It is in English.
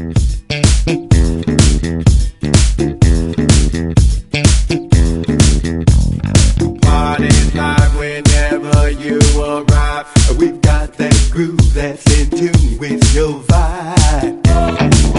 Party's live whenever you arrive. We've got that groove that's in tune with your vibe.